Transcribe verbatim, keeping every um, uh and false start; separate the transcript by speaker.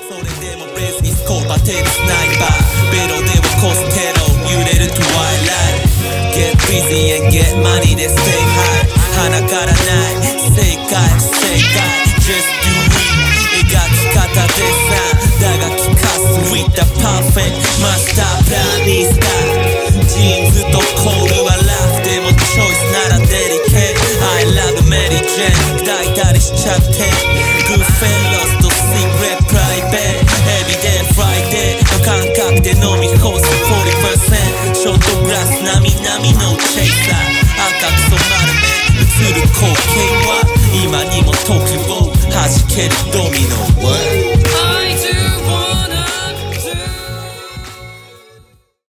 Speaker 1: それでも別にスコーバテルスナイパーベロで起こすテロ揺れる Twilight Get busy and get money で stay high 鼻からない正解不正解 Just do it 描き方でさだが聞かす With the perfect master planista ジーンズとコールはラフでもチョイスならデリケート I love Mary Jane 抱いたりしちゃって Goodfellas と Secret Private Everyday Friday の感覚で飲み干す フォーティーパーセント ショートグラスなみなみのチェイサー赤く染まる目映る光景は今にも時を弾けるドミノ What?